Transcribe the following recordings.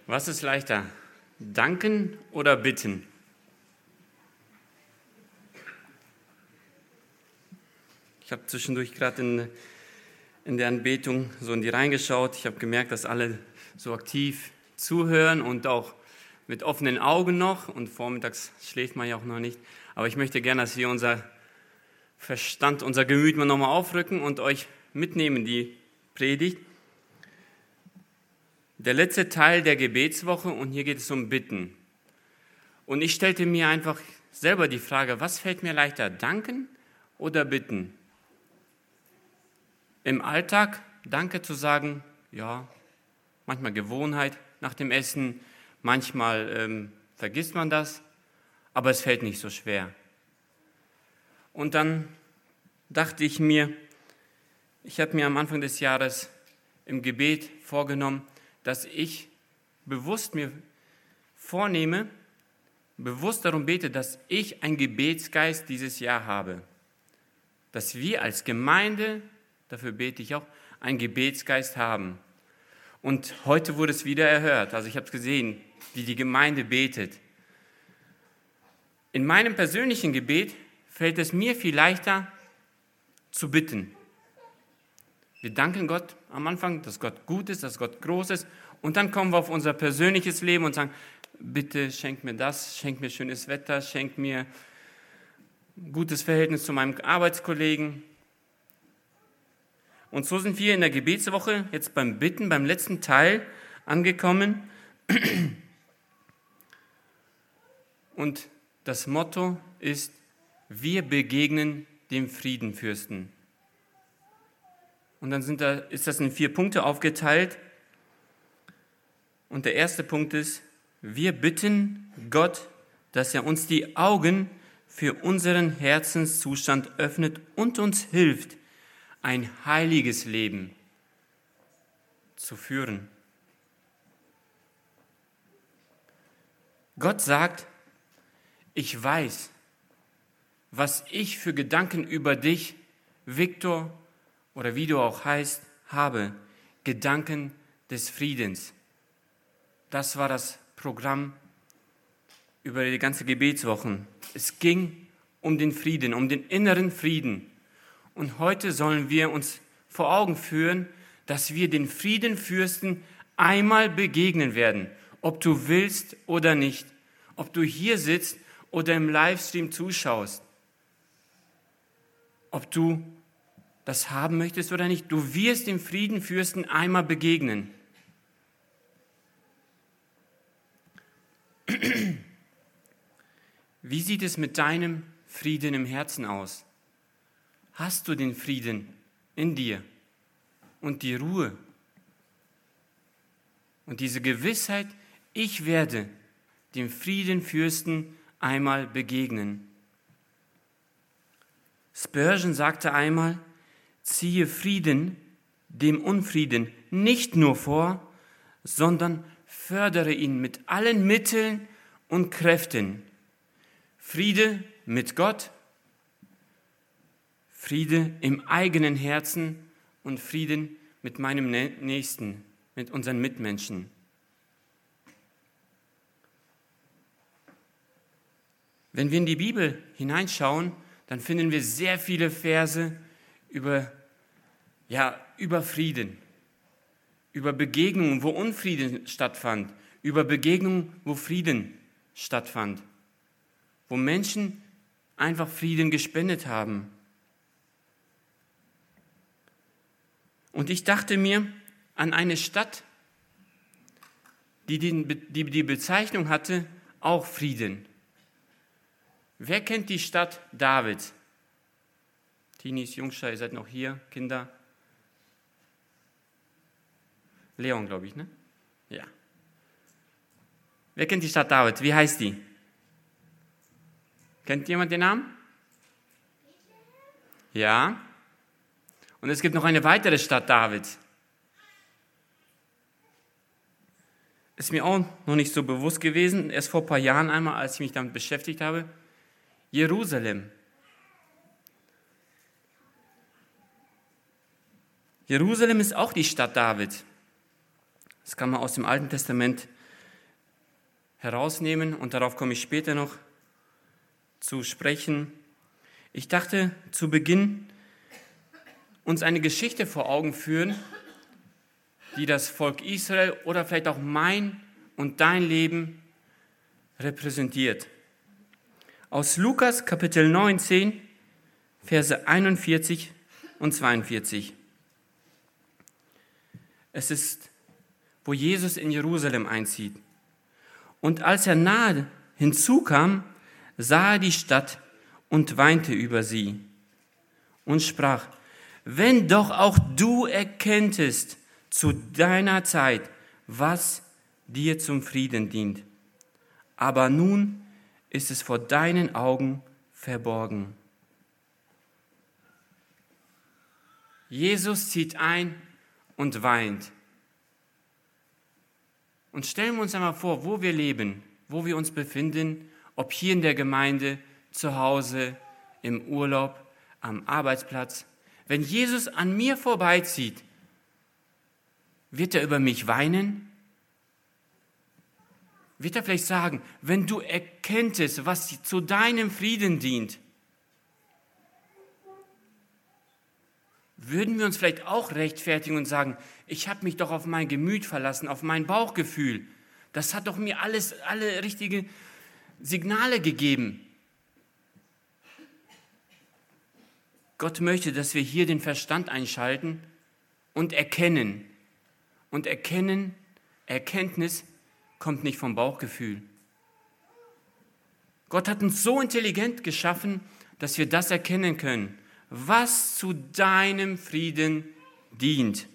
Was ist leichter, danken oder bitten? Ich habe zwischendurch gerade in der Anbetung so in die reingeschaut. Ich habe gemerkt, dass alle so aktiv zuhören und auch mit offenen Augen noch. Und vormittags schläft man ja auch noch nicht. Aber ich möchte gerne, dass wir unser Verstand, unser Gemüt mal nochmal aufrücken und euch mitnehmen, die Predigt. Der letzte Teil der Gebetswoche und hier geht es um Bitten. Und ich stellte mir einfach selber die Frage, was fällt mir leichter, danken oder bitten? Im Alltag Danke zu sagen, ja, manchmal Gewohnheit nach dem Essen, manchmal vergisst man das, aber es fällt nicht so schwer. Und dann dachte ich mir, ich habe mir am Anfang des Jahres im Gebet vorgenommen, dass ich bewusst mir vornehme, bewusst darum bete, dass ich einen Gebetsgeist dieses Jahr habe. Dass wir als Gemeinde, dafür bete ich auch, einen Gebetsgeist haben. Und heute wurde es wieder erhört. Also ich habe es gesehen, wie die Gemeinde betet. In meinem persönlichen Gebet fällt es mir viel leichter zu bitten. Wir danken Gott am Anfang, dass Gott gut ist, dass Gott groß ist. Und dann kommen wir auf unser persönliches Leben und sagen, bitte schenk mir das, schenk mir schönes Wetter, schenk mir ein gutes Verhältnis zu meinem Arbeitskollegen. Und so sind wir in der Gebetswoche jetzt beim Bitten, beim letzten Teil angekommen. Und das Motto ist, wir begegnen dem Friedenfürsten. Und dann ist das in 4 Punkte aufgeteilt. Und der erste Punkt ist, wir bitten Gott, dass er uns die Augen für unseren Herzenszustand öffnet und uns hilft, ein heiliges Leben zu führen. Gott sagt, ich weiß, was ich für Gedanken über dich, Viktor, oder wie du auch heißt, habe, Gedanken des Friedens. Das war das Programm über die ganze Gebetswoche. Es ging um den Frieden, um den inneren Frieden. Und heute sollen wir uns vor Augen führen, dass wir den Friedenfürsten einmal begegnen werden, ob du willst oder nicht, ob du hier sitzt oder im Livestream zuschaust, ob du das haben möchtest oder nicht. Du wirst dem Friedenfürsten einmal begegnen. Wie sieht es mit deinem Frieden im Herzen aus? Hast du den Frieden in dir und die Ruhe und diese Gewissheit, ich werde dem Friedenfürsten einmal begegnen? Spurgeon sagte einmal, ziehe Frieden dem Unfrieden nicht nur vor, sondern fördere ihn mit allen Mitteln und Kräften. Friede mit Gott, Friede im eigenen Herzen und Frieden mit meinem Nächsten, mit unseren Mitmenschen. Wenn wir in die Bibel hineinschauen, dann finden wir sehr viele Verse über Frieden, über Begegnungen, wo Unfrieden stattfand, über Begegnungen, wo Frieden stattfand, wo Menschen einfach Frieden gespendet haben. Und ich dachte mir an eine Stadt, die Bezeichnung hatte, auch Frieden. Wer kennt die Stadt David? Teenies, Jungschar, ihr seid noch hier, Kinder. Leon, glaube ich, ne? Ja. Wer kennt die Stadt David? Wie heißt die? Kennt jemand den Namen? Ja. Und es gibt noch eine weitere Stadt Davids. Ist mir auch noch nicht so bewusst gewesen, erst vor ein paar Jahren einmal, als ich mich damit beschäftigt habe. Jerusalem. Jerusalem ist auch die Stadt Davids. Das kann man aus dem Alten Testament herausnehmen und darauf komme ich später noch zu sprechen. Ich dachte zu Beginn uns eine Geschichte vor Augen führen, die das Volk Israel oder vielleicht auch mein und dein Leben repräsentiert. Aus Lukas Kapitel 19, Verse 41 und 42. Es ist, wo Jesus in Jerusalem einzieht. Und als er nahe hinzukam, sah er die Stadt und weinte über sie und sprach: Wenn doch auch du erkenntest zu deiner Zeit, was dir zum Frieden dient. Aber nun ist es vor deinen Augen verborgen. Jesus zieht ein und weint. Und stellen wir uns einmal vor, wo wir leben, wo wir uns befinden, ob hier in der Gemeinde, zu Hause, im Urlaub, am Arbeitsplatz. Wenn Jesus an mir vorbeizieht, wird er über mich weinen? Wird er vielleicht sagen, wenn du erkenntest, was zu deinem Frieden dient, würden wir uns vielleicht auch rechtfertigen und sagen, ich habe mich doch auf mein Gemüt verlassen, auf mein Bauchgefühl. Das hat doch mir alle richtigen Signale gegeben. Gott möchte, dass wir hier den Verstand einschalten und erkennen. Und Erkenntnis kommt nicht vom Bauchgefühl. Gott hat uns so intelligent geschaffen, dass wir das erkennen können, was zu deinem Frieden dient.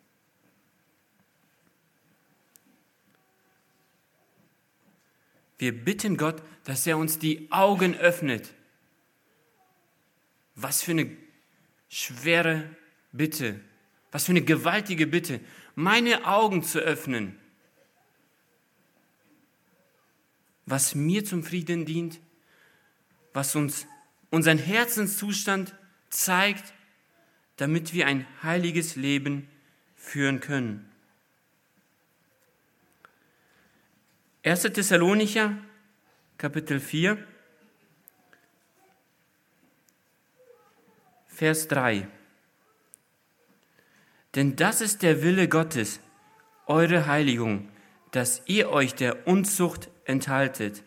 Wir bitten Gott, dass er uns die Augen öffnet. Was für eine schwere Bitte, was für eine gewaltige Bitte, meine Augen zu öffnen. Was mir zum Frieden dient, was uns unseren Herzenszustand zeigt, damit wir ein heiliges Leben führen können. 1. Thessalonicher, Kapitel 4, Vers 3. Denn das ist der Wille Gottes, eure Heiligung, dass ihr euch der Unzucht enthaltet.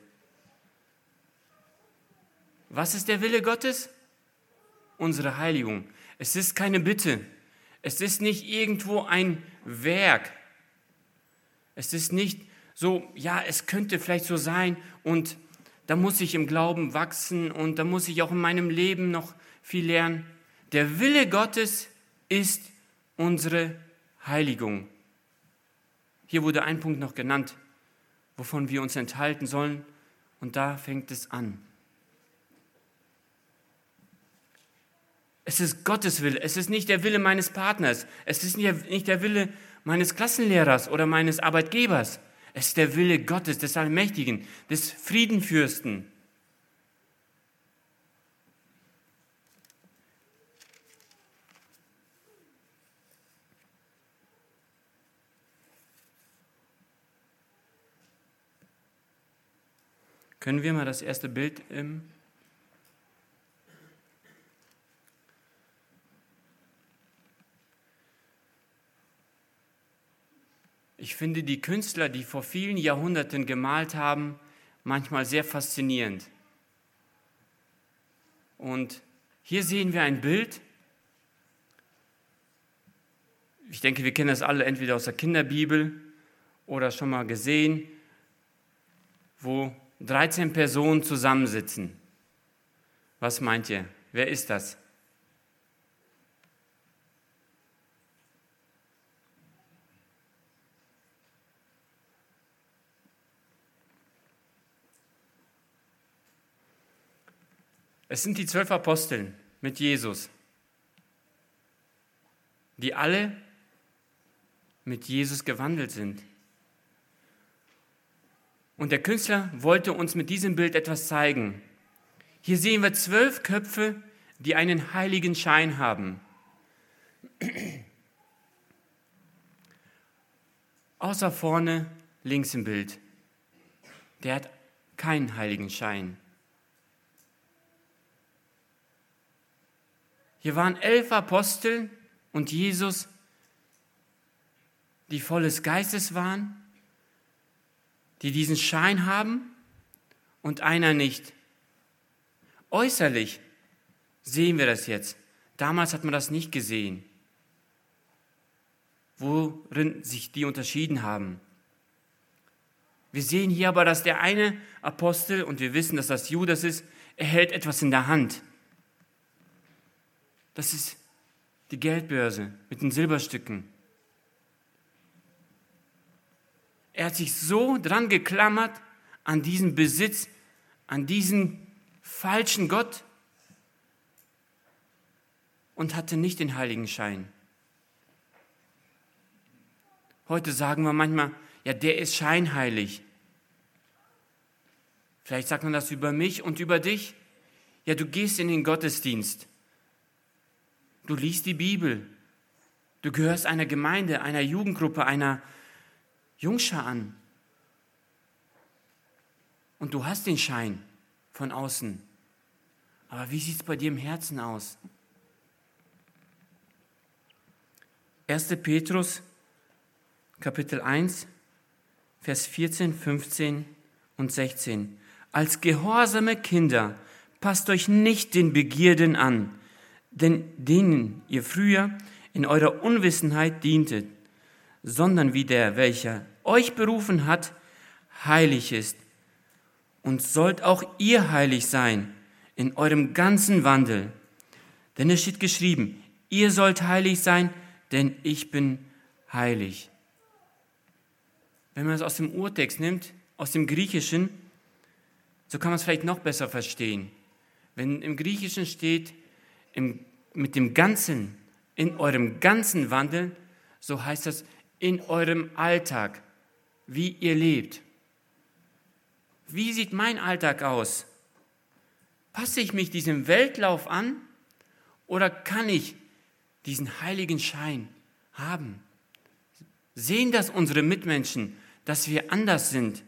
Was ist der Wille Gottes? Unsere Heiligung. Es ist keine Bitte. Es ist nicht irgendwo ein Werk. Es ist nicht so, ja, es könnte vielleicht so sein und da muss ich im Glauben wachsen und da muss ich auch in meinem Leben noch viel lernen. Der Wille Gottes ist unsere Heiligung. Hier wurde ein Punkt noch genannt, wovon wir uns enthalten sollen, und da fängt es an. Es ist Gottes Wille, es ist nicht der Wille meines Partners, es ist nicht der Wille meines Klassenlehrers oder meines Arbeitgebers. Es ist der Wille Gottes, des Allmächtigen, des Friedenfürsten. Können wir mal das erste Bild Ich finde die Künstler, die vor vielen Jahrhunderten gemalt haben, manchmal sehr faszinierend. Und hier sehen wir ein Bild. Ich denke, wir kennen das alle entweder aus der Kinderbibel oder schon mal gesehen, wo 13 Personen zusammensitzen. Was meint ihr? Wer ist das? Es sind die 12 Aposteln mit Jesus, die alle mit Jesus gewandelt sind. Und der Künstler wollte uns mit diesem Bild etwas zeigen. Hier sehen wir 12 Köpfe, die einen heiligen Schein haben. Außer vorne links im Bild. der hat keinen heiligen Schein. Hier waren 11 Apostel und Jesus, die voll des Geistes waren, die diesen Schein haben und einer nicht. Äußerlich sehen wir das jetzt. Damals hat man das nicht gesehen, worin sich die unterschieden haben. Wir sehen hier aber, dass der eine Apostel, und wir wissen, dass das Judas ist, er hält etwas in der Hand. Das ist die Geldbörse mit den Silberstücken. Er hat sich so dran geklammert an diesen Besitz, an diesen falschen Gott und hatte nicht den heiligen Schein. Heute sagen wir manchmal, ja, der ist scheinheilig. Vielleicht sagt man das über mich und über dich. Ja, du gehst in den Gottesdienst. Du liest die Bibel. Du gehörst einer Gemeinde, einer Jugendgruppe, einer Jungschar an. Und du hast den Schein von außen. Aber wie sieht es bei dir im Herzen aus? 1. Petrus, Kapitel 1, Vers 14, 15 und 16. Als gehorsame Kinder passt euch nicht den Begierden an, denen ihr früher in eurer Unwissenheit dientet, sondern wie der, welcher euch berufen hat, heilig ist. Und sollt auch ihr heilig sein in eurem ganzen Wandel. Denn es steht geschrieben, ihr sollt heilig sein, denn ich bin heilig. Wenn man es aus dem Urtext nimmt, aus dem Griechischen, so kann man es vielleicht noch besser verstehen. Wenn im Griechischen steht, mit dem Ganzen, in eurem ganzen Wandel, so heißt das in eurem Alltag, wie ihr lebt. Wie sieht mein Alltag aus? Passe ich mich diesem Weltlauf an oder kann ich diesen heiligen Schein haben? Sehen das unsere Mitmenschen, dass wir anders sind?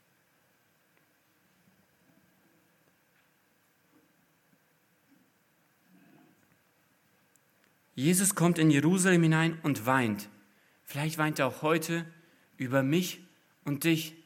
Jesus kommt in Jerusalem hinein und weint. Vielleicht weint er auch heute über mich und dich.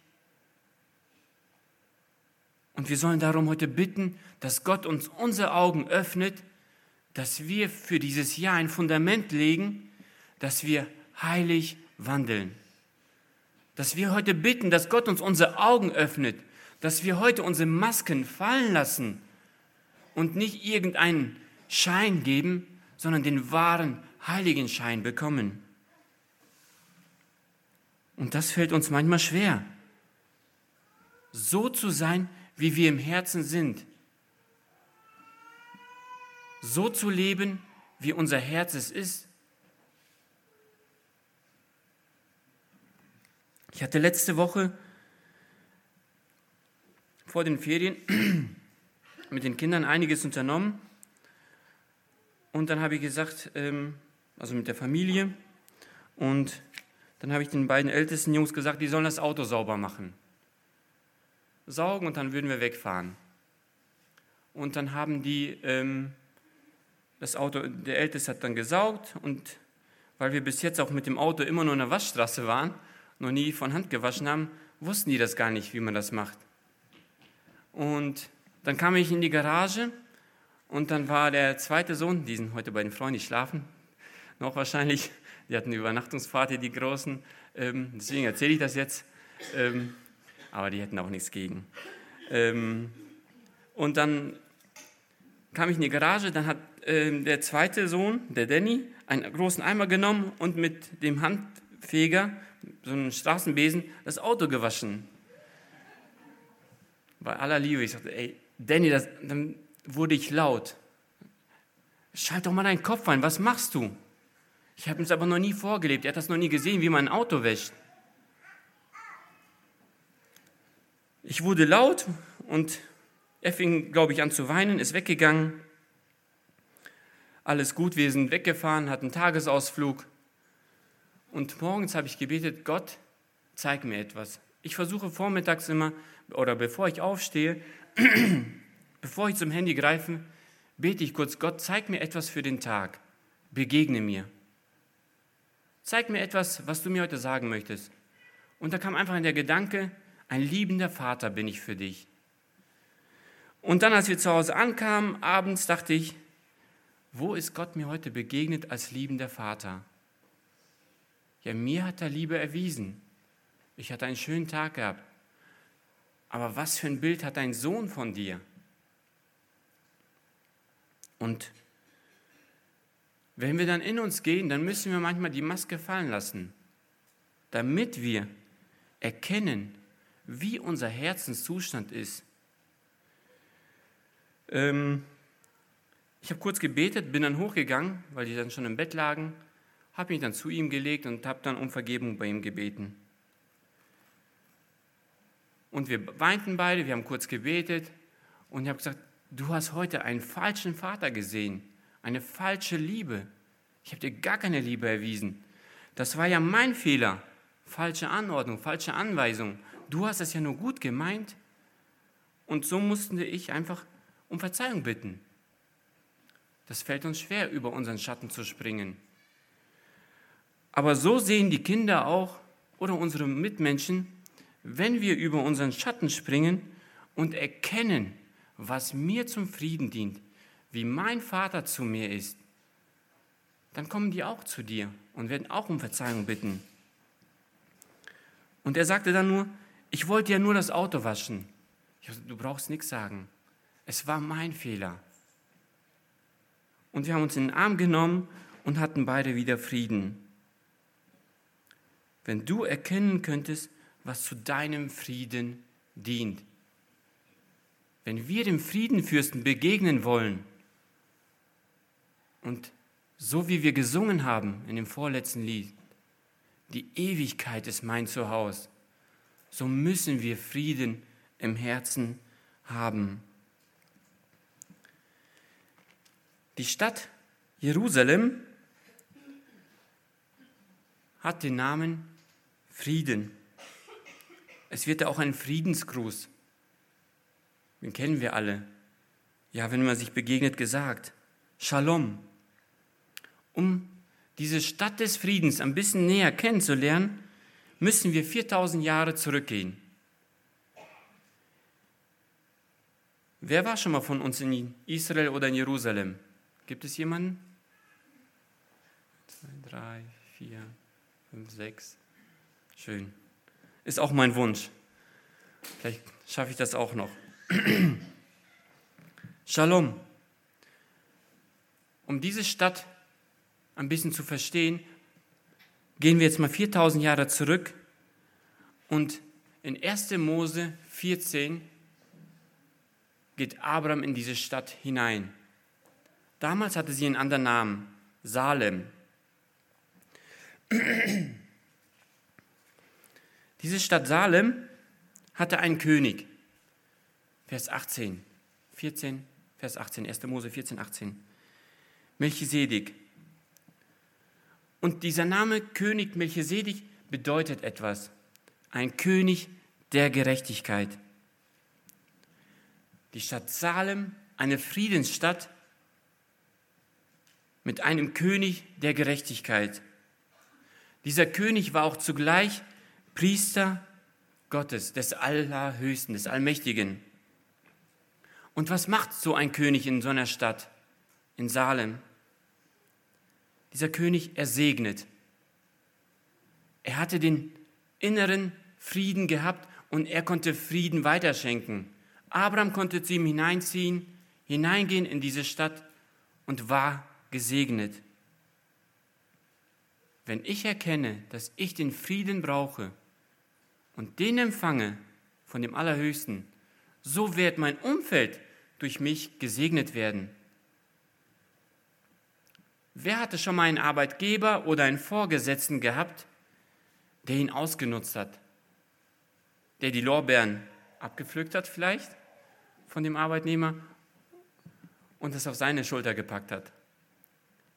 Und wir sollen darum heute bitten, dass Gott uns unsere Augen öffnet, dass wir für dieses Jahr ein Fundament legen, dass wir heilig wandeln. Dass wir heute bitten, dass Gott uns unsere Augen öffnet, dass wir heute unsere Masken fallen lassen und nicht irgendeinen Schein geben, sondern den wahren heiligen Schein bekommen. Und das fällt uns manchmal schwer, so zu sein, wie wir im Herzen sind. So zu leben, wie unser Herz es ist. Ich hatte letzte Woche vor den Ferien mit den Kindern einiges unternommen. Und dann habe ich gesagt, also mit der Familie, und dann habe ich den beiden ältesten Jungs gesagt, die sollen das Auto sauber machen. Saugen und dann würden wir wegfahren. Und dann haben die das Auto, der Älteste hat dann gesaugt, und weil wir bis jetzt auch mit dem Auto immer nur in der Waschstraße waren, noch nie von Hand gewaschen haben, wussten die das gar nicht, wie man das macht. Und dann kam ich in die Garage und dann war der zweite Sohn, die sind heute bei den Freunden, die schlafen noch wahrscheinlich, die hatten eine Übernachtungsparty, die Großen, deswegen erzähle ich das jetzt, aber die hätten auch nichts gegen. Und dann kam ich in die Garage, dann hat der zweite Sohn, der Danny, einen großen Eimer genommen und mit dem Handfeger, so einem Straßenbesen, das Auto gewaschen. Bei aller Liebe, ich sagte, ey, Danny, dann wurde ich laut. Schalt doch mal deinen Kopf ein, was machst du? Ich habe es aber noch nie vorgelebt, er hat das noch nie gesehen, wie man ein Auto wäscht. Ich wurde laut und er fing, glaube ich, an zu weinen, ist weggegangen. Alles gut, wir sind weggefahren, hatten einen Tagesausflug. Und morgens habe ich gebetet, Gott, zeig mir etwas. Ich versuche vormittags immer, oder bevor ich aufstehe, bevor ich zum Handy greife, bete ich kurz: Gott, zeig mir etwas für den Tag. Begegne mir. Zeig mir etwas, was du mir heute sagen möchtest. Und da kam einfach der Gedanke: Ein liebender Vater bin ich für dich. Und dann, als wir zu Hause ankamen, abends, dachte ich: Wo ist Gott mir heute begegnet als liebender Vater? Ja, mir hat er Liebe erwiesen. Ich hatte einen schönen Tag gehabt. Aber was für ein Bild hat dein Sohn von dir? Und wenn wir dann in uns gehen, dann müssen wir manchmal die Maske fallen lassen, damit wir erkennen, wie unser Herzenszustand ist. Ich habe kurz gebetet, bin dann hochgegangen, weil die dann schon im Bett lagen, habe mich dann zu ihm gelegt und habe dann um Vergebung bei ihm gebeten. Und wir weinten beide, wir haben kurz gebetet und ich habe gesagt: Du hast heute einen falschen Vater gesehen, eine falsche Liebe. Ich habe dir gar keine Liebe erwiesen. Das war ja mein Fehler, falsche Anordnung, falsche Anweisung. Du hast es ja nur gut gemeint. Und so musste ich einfach um Verzeihung bitten. Das fällt uns schwer, über unseren Schatten zu springen. Aber so sehen die Kinder auch oder unsere Mitmenschen, wenn wir über unseren Schatten springen und erkennen, was mir zum Frieden dient, wie mein Vater zu mir ist, dann kommen die auch zu dir und werden auch um Verzeihung bitten. Und er sagte dann nur: Ich wollte ja nur das Auto waschen. Ich sagte: Du brauchst nichts sagen. Es war mein Fehler. Und wir haben uns in den Arm genommen und hatten beide wieder Frieden. Wenn du erkennen könntest, was zu deinem Frieden dient. Wenn wir dem Friedenfürsten begegnen wollen und so wie wir gesungen haben in dem vorletzten Lied, die Ewigkeit ist mein Zuhause, so müssen wir Frieden im Herzen haben. Die Stadt Jerusalem hat den Namen Frieden. Es wird auch ein Friedensgruß, den kennen wir alle, ja, wenn man sich begegnet, gesagt: Shalom. Um diese Stadt des Friedens ein bisschen näher kennenzulernen, müssen wir 4000 Jahre zurückgehen. Wer war schon mal von uns in Israel oder in Jerusalem? Gibt es jemanden? 2, 3, 4, 5, 6. Schön. Ist auch mein Wunsch. Vielleicht schaffe ich das auch noch. Shalom. Um diese Stadt ein bisschen zu verstehen, gehen wir jetzt mal 4000 Jahre zurück und in 1. Mose 14 geht Abraham in diese Stadt hinein. Damals hatte sie einen anderen Namen, Salem. Diese Stadt Salem hatte einen König. Vers 18, 14, Vers 18, 1. Mose 14, 18. Melchisedek. Und dieser Name König Melchisedek bedeutet etwas. Ein König der Gerechtigkeit. Die Stadt Salem, eine Friedensstadt mit einem König der Gerechtigkeit. Dieser König war auch zugleich Priester Gottes, des Allerhöchsten, des Allmächtigen. Und was macht so ein König in so einer Stadt, in Salem? Dieser König, er segnet. Er hatte den inneren Frieden gehabt und er konnte Frieden weiterschenken. Abraham konnte zu ihm hineingehen in diese Stadt und war gesegnet. Wenn ich erkenne, dass ich den Frieden brauche und den empfange von dem Allerhöchsten, so wird mein Umfeld durch mich gesegnet werden. Wer hatte schon mal einen Arbeitgeber oder einen Vorgesetzten gehabt, der ihn ausgenutzt hat? Der die Lorbeeren abgepflückt hat vielleicht von dem Arbeitnehmer und es auf seine Schulter gepackt hat.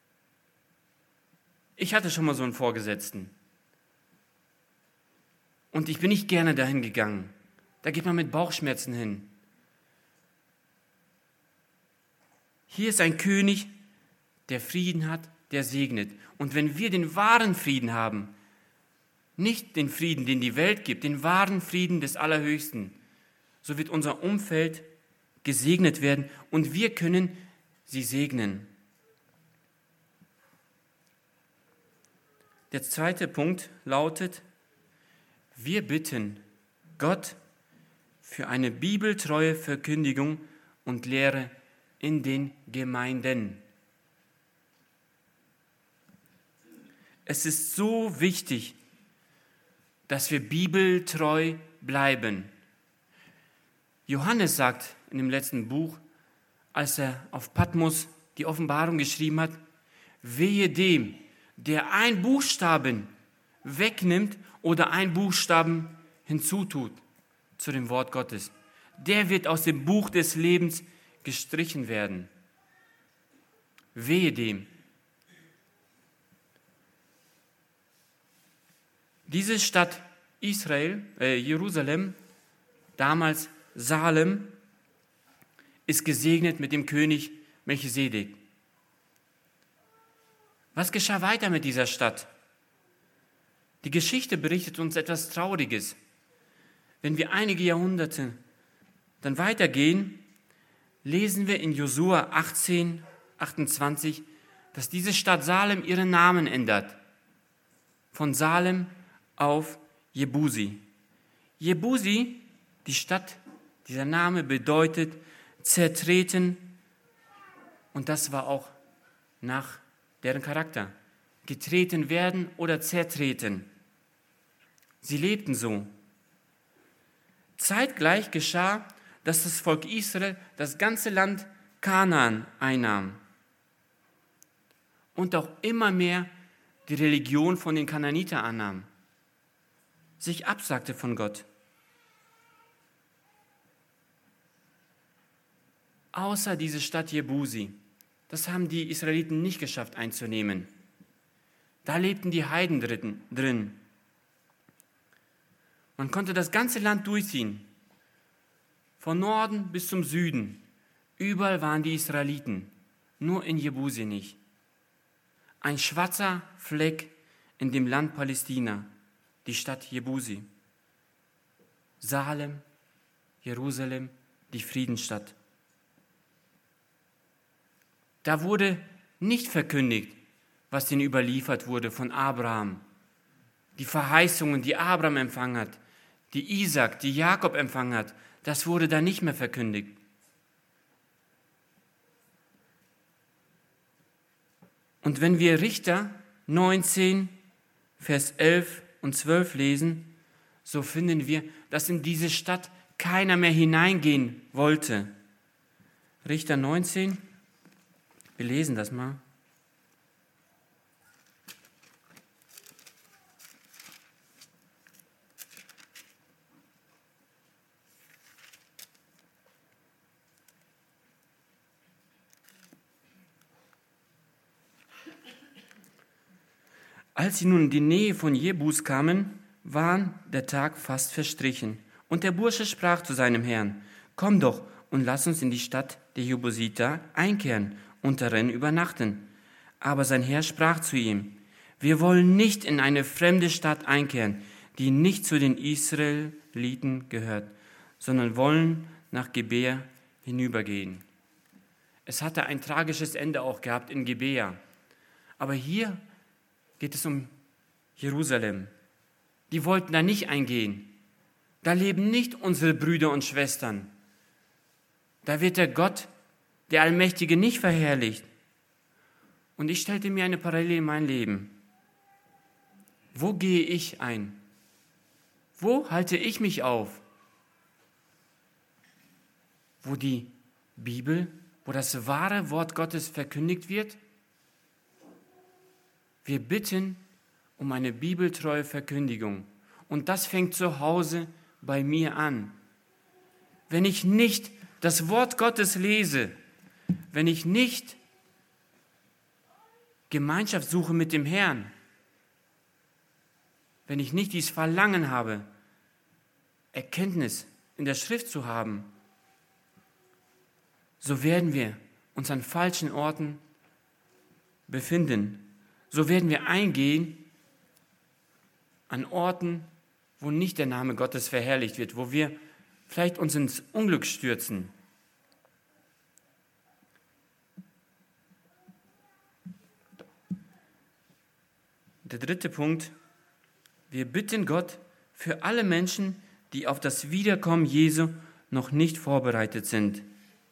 Ich hatte schon mal so einen Vorgesetzten. Und ich bin nicht gerne dahin gegangen. Da geht man mit Bauchschmerzen hin. Hier ist ein König, der Frieden hat, der segnet. Und wenn wir den wahren Frieden haben, nicht den Frieden, den die Welt gibt, den wahren Frieden des Allerhöchsten, so wird unser Umfeld gesegnet werden und wir können sie segnen. Der zweite Punkt lautet, wir bitten Gott für eine bibeltreue Verkündigung und Lehre in den Gemeinden. Es ist so wichtig, dass wir bibeltreu bleiben. Johannes sagt in dem letzten Buch, als er auf Patmos die Offenbarung geschrieben hat, wehe dem, der ein Buchstaben wegnimmt oder ein Buchstaben hinzutut zu dem Wort Gottes. Der wird aus dem Buch des Lebens gestrichen werden. Wehe dem. Diese Stadt Jerusalem, damals Salem, ist gesegnet mit dem König Melchisedek. Was geschah weiter mit dieser Stadt? Die Geschichte berichtet uns etwas Trauriges. Wenn wir einige Jahrhunderte dann weitergehen, lesen wir in Josua 18, 28, dass diese Stadt Salem ihren Namen ändert. Von Salem auf Jebusi. Jebusi, die Stadt, dieser Name bedeutet zertreten und das war auch nach deren Charakter. Getreten werden oder zertreten. Sie lebten so. Zeitgleich geschah, dass das Volk Israel das ganze Land Kanaan einnahm und auch immer mehr die Religion von den Kanaaniter annahm, sich absagte von Gott. Außer diese Stadt Jebusi, das haben die Israeliten nicht geschafft einzunehmen. Da lebten die Heiden drin. Man konnte das ganze Land durchziehen, von Norden bis zum Süden. Überall waren die Israeliten, nur in Jebusi nicht. Ein schwarzer Fleck in dem Land Palästina, die Stadt Jebusi. Salem, Jerusalem, die Friedensstadt. Da wurde nicht verkündigt, was ihnen überliefert wurde von Abraham. Die Verheißungen, die Abraham empfangen hat, die Isaac, die Jakob empfangen hat, das wurde da nicht mehr verkündigt. Und wenn wir Richter 19, Vers 11 und 12 lesen, so finden wir, dass in diese Stadt keiner mehr hineingehen wollte. Richter 19, wir lesen das mal. Als sie nun in die Nähe von Jebus kamen, war der Tag fast verstrichen. Und der Bursche sprach zu seinem Herrn, komm doch und lass uns in die Stadt der Jebusiter einkehren und darin übernachten. Aber sein Herr sprach zu ihm, wir wollen nicht in eine fremde Stadt einkehren, die nicht zu den Israeliten gehört, sondern wollen nach Gibea hinübergehen. Es hatte ein tragisches Ende auch gehabt in Gibea. Aber hier geht es um Jerusalem. Die wollten da nicht eingehen. Da leben nicht unsere Brüder und Schwestern. Da wird der Gott, der Allmächtige, nicht verherrlicht. Und ich stellte mir eine Parallele in mein Leben. Wo gehe ich ein? Wo halte ich mich auf? Wo die Bibel, wo das wahre Wort Gottes verkündigt wird? Wir bitten um eine bibeltreue Verkündigung. Und das fängt zu Hause bei mir an. Wenn ich nicht das Wort Gottes lese, wenn ich nicht Gemeinschaft suche mit dem Herrn, wenn ich nicht dieses Verlangen habe, Erkenntnis in der Schrift zu haben, so werden wir uns an falschen Orten befinden. So werden wir eingehen an Orten, wo nicht der Name Gottes verherrlicht wird, wo wir vielleicht uns ins Unglück stürzen. Der dritte Punkt: Wir bitten Gott für alle Menschen, die auf das Wiederkommen Jesu noch nicht vorbereitet sind.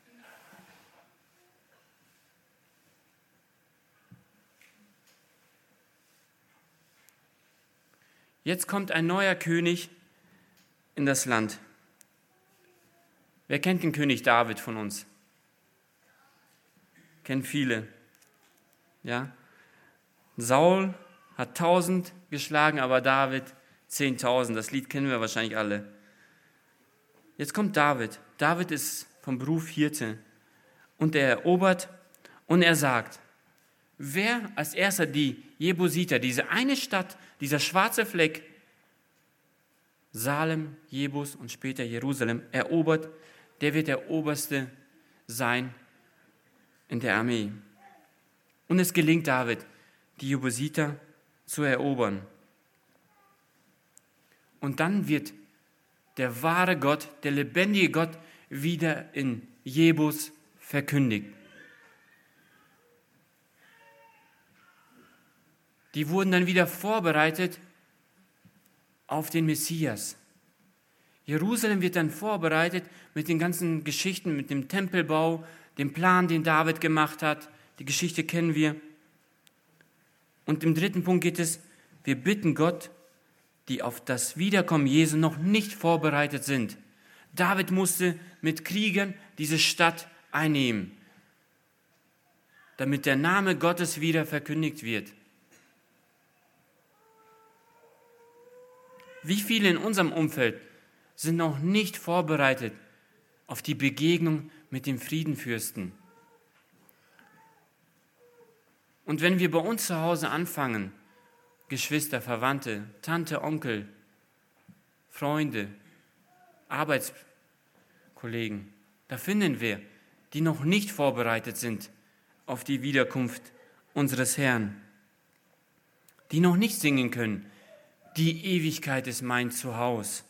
Jetzt kommt ein neuer König in das Land. Wer kennt den König David von uns? Kennen viele. Ja? Saul hat 1000 geschlagen, aber David 10.000. Das Lied kennen wir wahrscheinlich alle. Jetzt kommt David. David ist vom Beruf Hirte. Und er erobert und er sagt, wer als erster die Jebusiter, diese eine Stadt, dieser schwarze Fleck, Salem, Jebus und später Jerusalem, erobert, der wird der Oberste sein in der Armee. Und es gelingt David, die Jebusiter zu erobern. Und dann wird der wahre Gott, der lebendige Gott, wieder in Jebus verkündigt. Die wurden dann wieder vorbereitet auf den Messias. Jerusalem wird dann vorbereitet mit den ganzen Geschichten, mit dem Tempelbau, dem Plan, den David gemacht hat. Die Geschichte kennen wir. Und im dritten Punkt geht es, wir bitten Gott, die auf das Wiederkommen Jesu noch nicht vorbereitet sind. David musste mit Kriegern diese Stadt einnehmen, damit der Name Gottes wieder verkündigt wird. Wie viele in unserem Umfeld sind noch nicht vorbereitet auf die Begegnung mit dem Friedenfürsten? Und wenn wir bei uns zu Hause anfangen, Geschwister, Verwandte, Tante, Onkel, Freunde, Arbeitskollegen, da finden wir, die noch nicht vorbereitet sind auf die Wiederkunft unseres Herrn, die noch nicht singen können, die Ewigkeit ist mein Zuhause.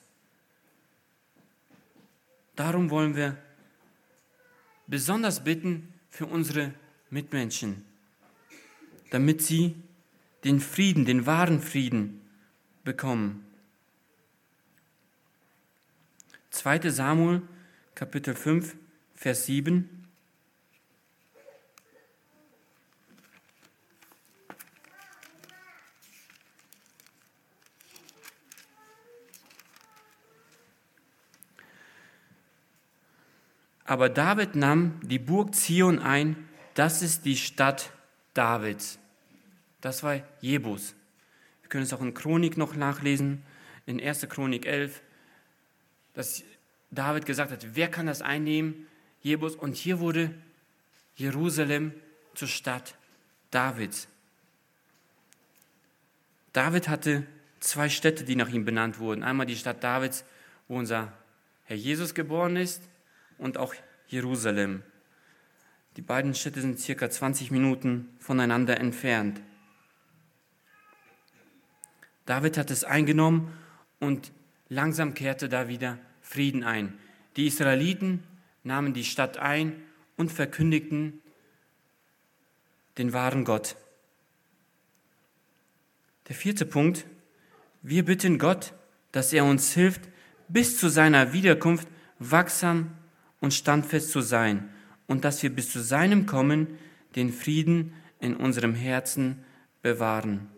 Darum wollen wir besonders bitten für unsere Mitmenschen, damit sie den Frieden, den wahren Frieden bekommen. 2. Samuel, Kapitel 5, Vers 7. Aber David nahm die Burg Zion ein, das ist die Stadt Davids. Das war Jebus. Wir können es auch in Chronik noch nachlesen, in 1. Chronik 11, dass David gesagt hat, wer kann das einnehmen? Jebus. Und hier wurde Jerusalem zur Stadt Davids. David hatte 2 Städte, die nach ihm benannt wurden. Einmal die Stadt Davids, wo unser Herr Jesus geboren ist, und auch Jerusalem. Die beiden Städte sind circa 20 Minuten voneinander entfernt. David hat es eingenommen und langsam kehrte da wieder Frieden ein. Die Israeliten nahmen die Stadt ein und verkündigten den wahren Gott. Der 4. Punkt: Wir bitten Gott, dass er uns hilft, bis zu seiner Wiederkunft wachsam und standfest zu sein und dass wir bis zu seinem Kommen den Frieden in unserem Herzen bewahren.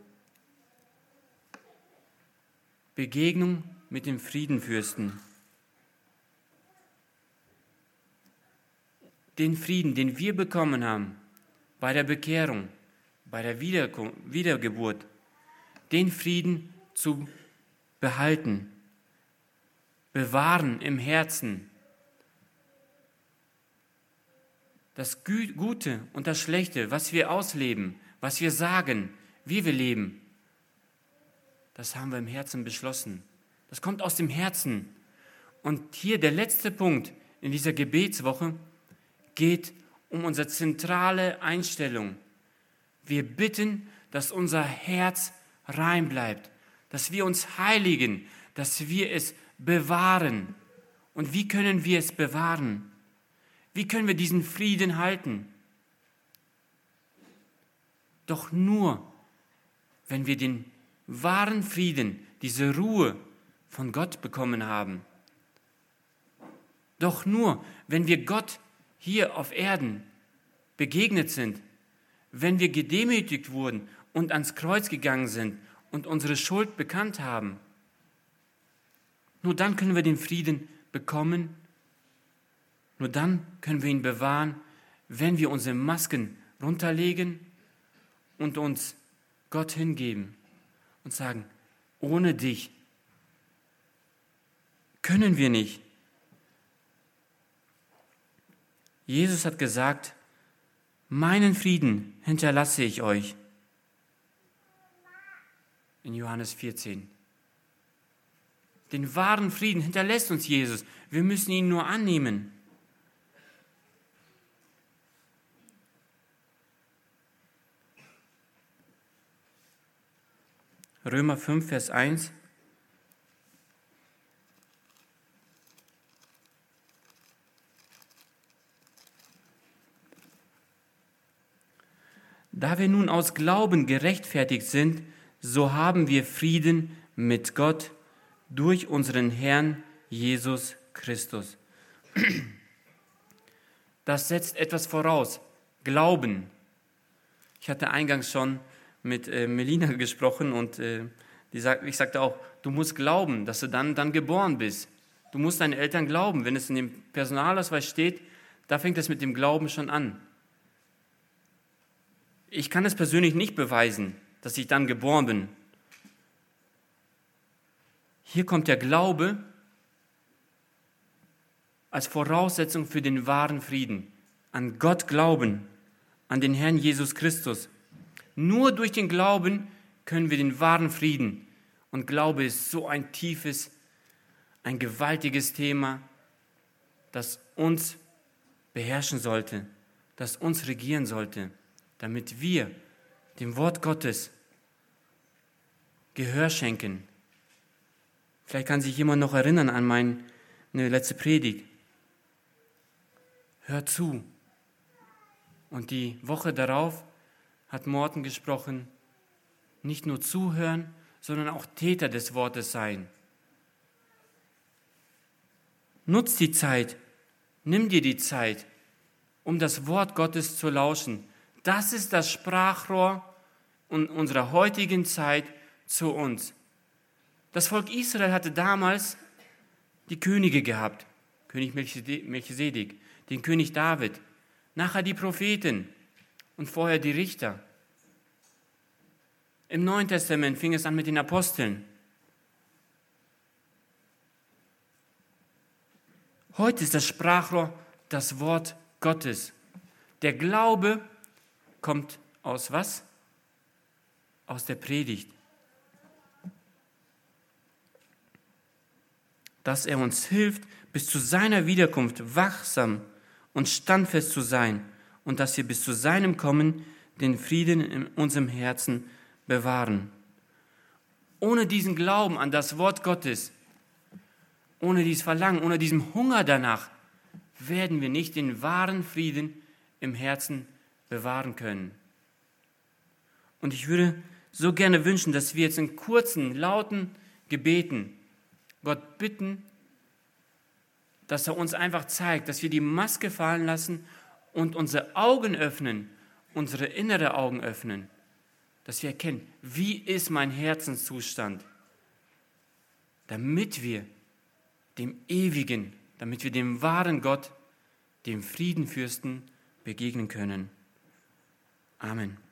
Begegnung mit dem Friedenfürsten. Den Frieden, den wir bekommen haben bei der Bekehrung, bei der Wiedergeburt, den Frieden zu behalten, bewahren im Herzen. Das Gute und das Schlechte, was wir ausleben, was wir sagen, wie wir leben, das haben wir im Herzen beschlossen. Das kommt aus dem Herzen. Und hier der letzte Punkt in dieser Gebetswoche geht um unsere zentrale Einstellung. Wir bitten, dass unser Herz rein bleibt, dass wir uns heiligen, dass wir es bewahren. Und wie können wir es bewahren? Wie können wir diesen Frieden halten? Doch nur, wenn wir den wahren Frieden, diese Ruhe von Gott bekommen haben. Doch nur, wenn wir Gott hier auf Erden begegnet sind, wenn wir gedemütigt wurden und ans Kreuz gegangen sind und unsere Schuld bekannt haben, nur dann können wir den Frieden bekommen, nur dann können wir ihn bewahren, wenn wir unsere Masken runterlegen und uns Gott hingeben und sagen, ohne dich können wir nicht. Jesus hat gesagt, meinen Frieden hinterlasse ich euch. In Johannes 14. Den wahren Frieden hinterlässt uns Jesus. Wir müssen ihn nur annehmen. Römer 5, Vers 1. Da wir nun aus Glauben gerechtfertigt sind, so haben wir Frieden mit Gott durch unseren Herrn Jesus Christus. Das setzt etwas voraus. Glauben. Ich hatte eingangs schon mit Melina gesprochen und ich sagte auch, du musst glauben, dass du dann geboren bist. Du musst deinen Eltern glauben. Wenn es in dem Personalausweis steht, da fängt es mit dem Glauben schon an. Ich kann es persönlich nicht beweisen, dass ich dann geboren bin. Hier kommt der Glaube als Voraussetzung für den wahren Frieden. An Gott glauben, an den Herrn Jesus Christus. Nur durch den Glauben können wir den wahren Frieden. Und Glaube ist so ein tiefes, ein gewaltiges Thema, das uns beherrschen sollte, das uns regieren sollte, damit wir dem Wort Gottes Gehör schenken. Vielleicht kann sich jemand noch erinnern an meine letzte Predigt. Hör zu. Und die Woche darauf hat Morten gesprochen, nicht nur zuhören, sondern auch Täter des Wortes sein. Nutz die Zeit, nimm dir die Zeit, um das Wort Gottes zu lauschen. Das ist das Sprachrohr in unserer heutigen Zeit zu uns. Das Volk Israel hatte damals die Könige gehabt, König Melchisedek, den König David, nachher die Propheten und vorher die Richter. Im Neuen Testament fing es an mit den Aposteln. Heute ist das Sprachrohr das Wort Gottes. Der Glaube kommt aus was? Aus der Predigt. Dass er uns hilft, bis zu seiner Wiederkunft wachsam und standfest zu sein und dass wir bis zu seinem Kommen den Frieden in unserem Herzen bewahren. Ohne diesen Glauben an das Wort Gottes, ohne dieses Verlangen, ohne diesen Hunger danach, werden wir nicht den wahren Frieden im Herzen bewahren können. Und ich würde so gerne wünschen, dass wir jetzt in kurzen, lauten Gebeten Gott bitten, dass er uns einfach zeigt, dass wir die Maske fallen lassen und unsere Augen öffnen, unsere innere Augen öffnen, dass wir erkennen, wie ist mein Herzenszustand, damit wir dem Ewigen, damit wir dem wahren Gott, dem Friedenfürsten begegnen können. Amen.